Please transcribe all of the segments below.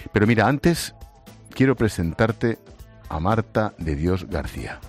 Pero mira, antes quiero presentarte a Marta de Dios García.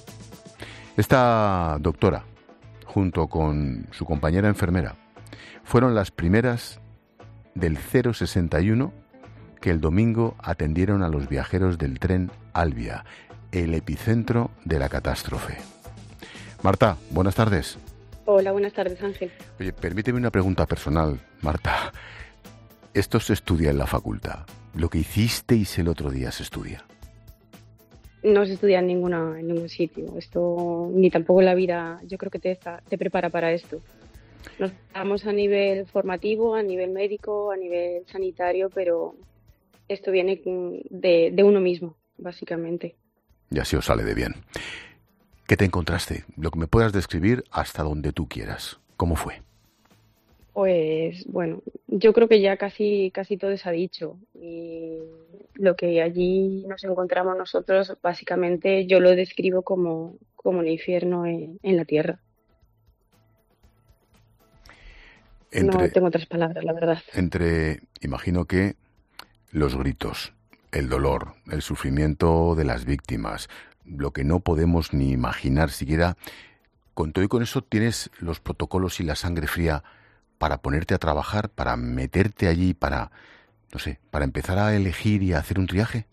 Esta doctora, junto con su compañera enfermera, fueron las primeras del 061 que el domingo atendieron a los viajeros del tren Albia, el epicentro de la catástrofe. Marta, buenas tardes. Hola, buenas tardes, Ángel. Oye, permíteme una pregunta personal, Marta. Esto se estudia en la facultad. Lo que hicisteis el otro día se estudia. No se estudia en ningún sitio. Esto, ni tampoco la vida, yo creo que te prepara para esto. Nos preparamos a nivel formativo, a nivel médico, a nivel sanitario, pero esto viene de uno mismo, básicamente. Y así os sale de bien. ¿Qué te encontraste? Lo que me puedas describir hasta donde tú quieras. ¿Cómo fue? Pues bueno, yo creo que ya casi todo se ha dicho. Y lo que allí nos encontramos nosotros, básicamente yo lo describo como el infierno en la tierra. No tengo otras palabras, la verdad. Imagino que los gritos, el dolor, el sufrimiento de las víctimas, lo que no podemos ni imaginar siquiera, con todo y con eso tienes los protocolos y la sangre fría para ponerte a trabajar, para meterte allí, para empezar a elegir y a hacer un triaje.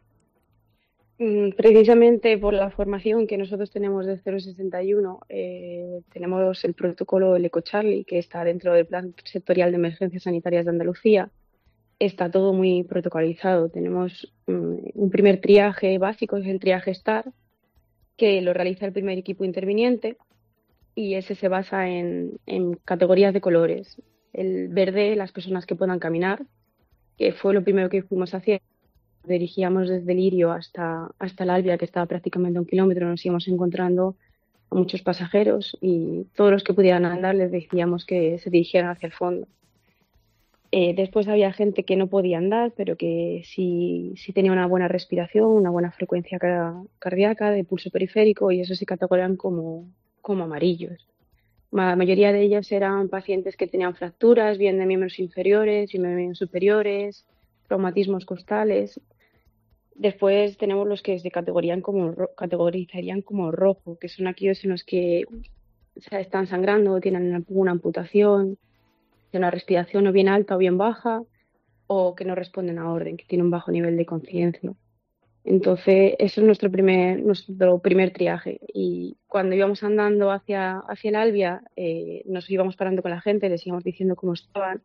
Precisamente por la formación que nosotros tenemos de 061, tenemos el protocolo del EcoCharlie, que está dentro del Plan Sectorial de Emergencias Sanitarias de Andalucía. Está todo muy protocolizado. Tenemos un primer triaje básico, es el triaje STAR, que lo realiza el primer equipo interviniente, y ese se basa en categorías de colores. El verde, las personas que puedan caminar, que fue lo primero que fuimos haciendo. Dirigíamos desde Lirio hasta el Albia, que estaba prácticamente a 1 kilómetro. Nos íbamos encontrando a muchos pasajeros y todos los que pudieran andar les decíamos que se dirigieran hacia el fondo. Después había gente que no podía andar, pero que sí tenía una buena respiración, una buena frecuencia cardíaca, de pulso periférico, y eso se categorizan como amarillos. La mayoría de ellos eran pacientes que tenían fracturas, bien de miembros inferiores, bien de miembros superiores, traumatismos costales. Después tenemos los que se categorizarían como rojo, que son aquellos en los que están sangrando, tienen una amputación, de una respiración o bien alta o bien baja, o que no responden a orden, que tienen un bajo nivel de conciencia. Entonces, eso es nuestro primer triaje. Y cuando íbamos andando hacia el Albia, nos íbamos parando con la gente, les íbamos diciendo cómo estaban.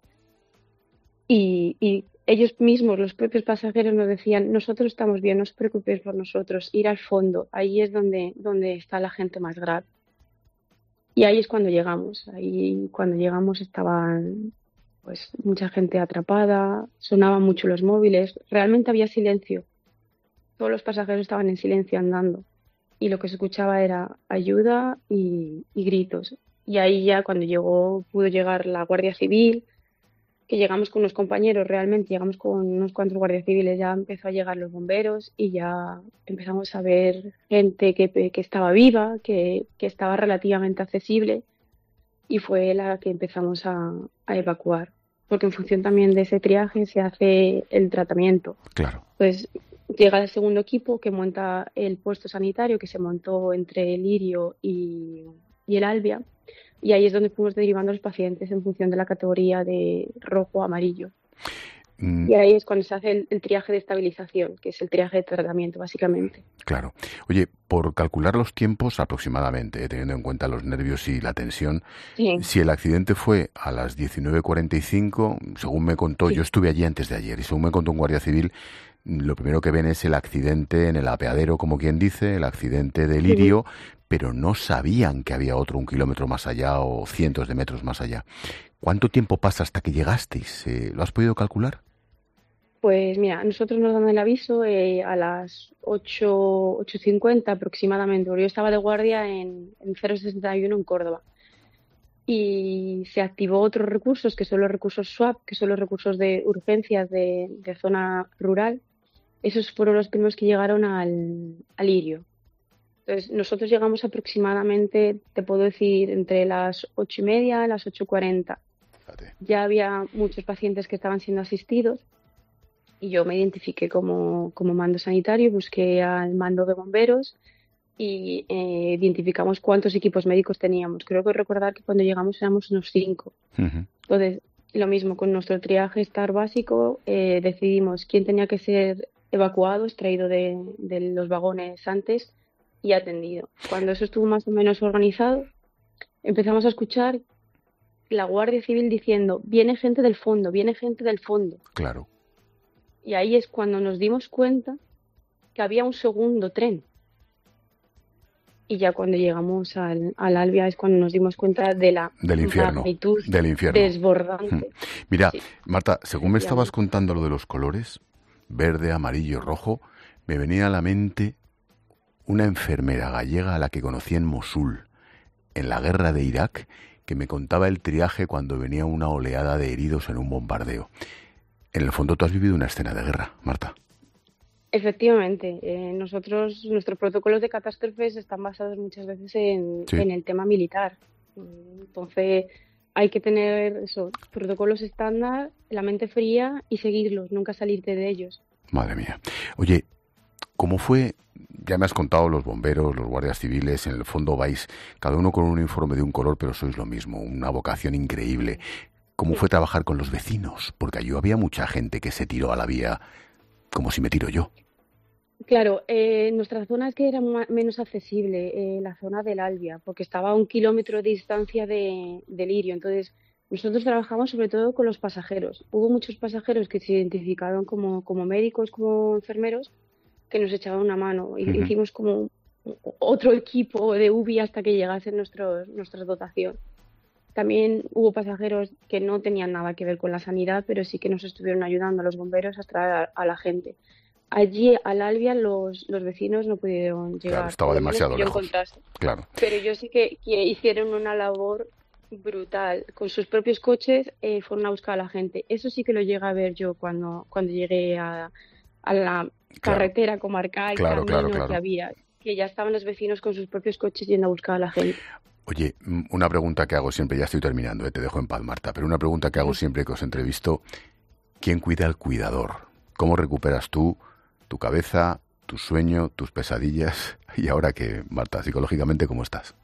Y ellos mismos, los propios pasajeros, nos decían: nosotros estamos bien, no os preocupéis por nosotros, ir al fondo, ahí es donde está la gente más grave. Y ahí es cuando llegamos. Ahí cuando llegamos estaban pues mucha gente atrapada, sonaban mucho los móviles, realmente había silencio. Todos los pasajeros estaban en silencio andando, y lo que se escuchaba era ayuda y gritos. Y ahí ya cuando pudo llegar la Guardia Civil, que llegamos con unos compañeros, realmente llegamos con unos cuantos guardias civiles, ya empezó a llegar los bomberos y ya empezamos a ver gente que estaba viva, que estaba relativamente accesible, y fue la que empezamos a evacuar, porque en función también de ese triaje se hace el tratamiento. Claro. Pues llega el segundo equipo, que monta el puesto sanitario, que se montó entre el Lirio y el Albia, y ahí es donde fuimos derivando a los pacientes en función de la categoría de rojo o amarillo. Y ahí es cuando se hace el triaje de estabilización, que es el triaje de tratamiento, básicamente. Claro. Oye, por calcular los tiempos aproximadamente, teniendo en cuenta los nervios y la tensión, Sí. Si el accidente fue a las 19:45, según me contó, Sí. Yo estuve allí antes de ayer, y según me contó un guardia civil, lo primero que ven es el accidente en el apeadero, como quien dice, el accidente de Lirio, pero no sabían que había otro 1 kilómetro más allá o cientos de metros más allá. ¿Cuánto tiempo pasa hasta que llegasteis? ¿Lo has podido calcular? Pues mira, nosotros nos dan el aviso a las 8:50 aproximadamente, porque yo estaba de guardia en 061 en Córdoba. Y se activó otros recursos, que son los recursos SWAP, que son los recursos de urgencias de zona rural. Esos fueron los primeros que llegaron al Lirio. Entonces, nosotros llegamos aproximadamente, te puedo decir, entre las 8:30 y las 8:40. Fíjate. Ya había muchos pacientes que estaban siendo asistidos, Y yo me identifiqué como mando sanitario, busqué al mando de bomberos y identificamos cuántos equipos médicos teníamos. Creo que recordar que cuando llegamos éramos unos 5. Ujú. Entonces, lo mismo con nuestro triaje estar básico, decidimos quién tenía que ser evacuado, extraído de los vagones antes y atendido. Cuando eso estuvo más o menos organizado, empezamos a escuchar la Guardia Civil diciendo, viene gente del fondo, viene gente del fondo. Claro. Y ahí es cuando nos dimos cuenta que había un segundo tren. Y ya cuando llegamos al Albia es cuando nos dimos cuenta de la Del infierno. magnitud Del infierno. desbordante. Mira, Sí, Marta, según me estabas contando lo de los colores, verde, amarillo, rojo, me venía a la mente una enfermera gallega a la que conocí en Mosul, en la guerra de Irak, que me contaba el triaje cuando venía una oleada de heridos en un bombardeo. En el fondo tú has vivido una escena de guerra, Marta. efectivamente. Nuestros protocolos de catástrofes están basados muchas veces Sí. en el tema militar. Entonces, hay que tener eso, protocolos estándar, la mente fría y seguirlos, nunca salirte de ellos. Madre mía. Oye, ¿cómo fue? Ya me has contado los bomberos, los guardias civiles, en el fondo vais cada uno con un uniforme de un color, pero sois lo mismo, una vocación increíble. ¿Cómo fue trabajar con los vecinos? Porque allí había mucha gente que se tiró a la vía como si me tiro yo. Claro, nuestra zona es que era menos accesible, la zona del Albia, porque estaba a 1 kilómetro de distancia de Lirio. Entonces, nosotros trabajamos sobre todo con los pasajeros. Hubo muchos pasajeros que se identificaron como médicos, como enfermeros, que nos echaban una mano. Ujú. Hicimos como otro equipo de UBI hasta que llegase nuestra dotación. También hubo pasajeros que no tenían nada que ver con la sanidad, pero sí que nos estuvieron ayudando a los bomberos a traer a la gente. Allí al Albia los vecinos no pudieron Claro, llegar, estaba por lo menos demasiado que yo lejos. encontrase. Claro. Pero yo sí que hicieron una labor brutal. Con sus propios coches fueron a buscar a la gente. Eso sí que lo llegué a ver yo cuando llegué a la Claro, carretera comarcal, claro, claro, camino que claro. había, que ya estaban los vecinos con sus propios coches yendo a buscar a la gente. Oye, una pregunta que hago siempre, ya estoy terminando, te dejo en paz, Marta, pero una pregunta que hago siempre que os entrevisto, ¿quién cuida al cuidador? ¿Cómo recuperas tú tu cabeza, tu sueño, tus pesadillas? Y ahora que, Marta, psicológicamente, ¿cómo estás?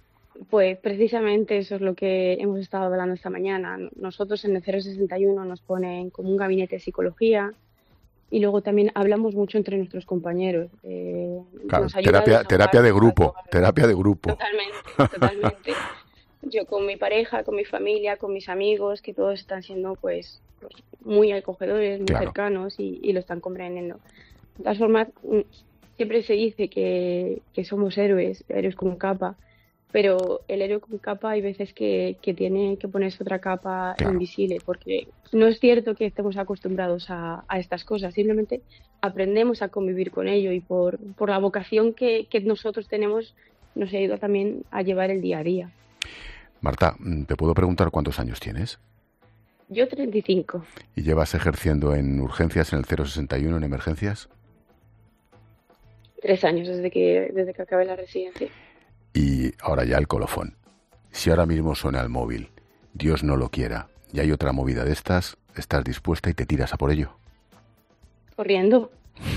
Pues precisamente eso es lo que hemos estado hablando esta mañana. Nosotros en el 061 nos ponen como un gabinete de psicología y luego también hablamos mucho entre nuestros compañeros. Claro, Nos ayuda a terapia de grupo, desahogar. terapia de grupo. Totalmente, totalmente. Yo con mi pareja, con mi familia, con mis amigos, que todos están siendo pues muy acogedores, muy Claro. cercanos y lo están comprendiendo. De todas formas, siempre se dice que somos héroes con capa, pero el héroe con capa hay veces que tiene que ponerse otra capa Claro. invisible, porque no es cierto que estemos acostumbrados a estas cosas, simplemente aprendemos a convivir con ello y por la vocación que nosotros tenemos nos ayuda también a llevar el día a día. Marta, ¿te puedo preguntar cuántos años tienes? Yo 35, ¿Y llevas ejerciendo en urgencias en el 061, en emergencias? 3 años desde que acabé la residencia. Y ahora ya el colofón. Si ahora mismo suena el móvil, Dios no lo quiera, y hay otra movida de estas, ¿estás dispuesta y te tiras a por ello? Corriendo,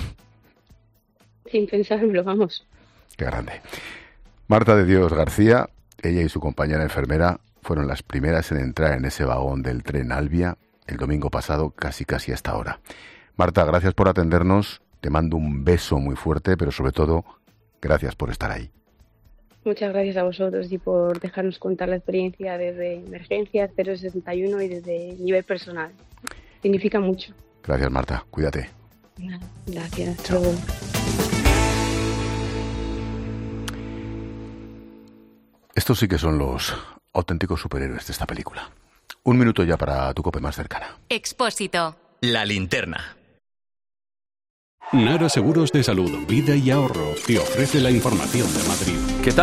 sin pensármelo, vamos. Qué grande. Marta de Dios García, ella y su compañera enfermera fueron las primeras en entrar en ese vagón del tren Albia el domingo pasado, casi a esta hora. Marta, gracias por atendernos, te mando un beso muy fuerte, pero sobre todo, gracias por estar ahí. Muchas gracias a vosotros y por dejarnos contar la experiencia desde emergencias 061 y desde nivel personal. Significa mucho. Gracias, Marta, cuídate. Gracias. Chao. Luego. Estos sí que son los auténticos superhéroes de esta película. 1 minuto ya para tu cope más cercana. Expósito. La linterna. Nara Seguros de Salud, Vida y Ahorro te ofrece la información de Madrid. ¿Qué tal?